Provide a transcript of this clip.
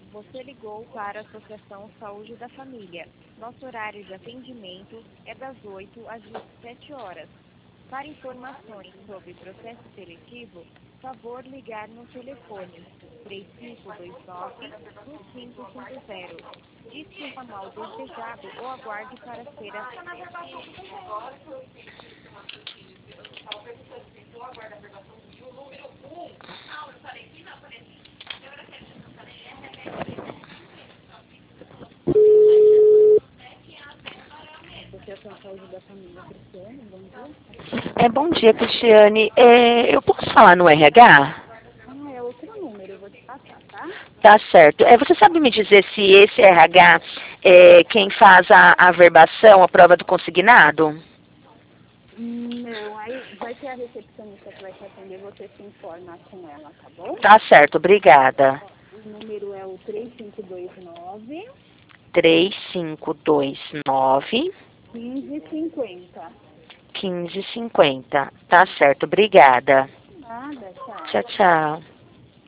Você ligou para a Associação Saúde da Família. Nosso horário de atendimento é das 8 às 17 horas. Para informações sobre processo seletivo, favor ligar no telefone 3529-1550. Disque o ramal desejado ou aguarde para ser atendido. Associação Saúde da Família, Cristiane, bom dia. Bom dia, Cristiane. Eu posso falar no RH? É outro número, eu vou te passar, tá? Tá certo. Você sabe me dizer se esse RH é quem faz a averbação, a prova do consignado? Não, aí vai ter a recepcionista que vai te atender, você se informa com ela, tá bom? Tá certo, obrigada. O número é o 3529 3529 1550. 1550. Tá certo, obrigada. Nada, tchau. Tchau, tchau.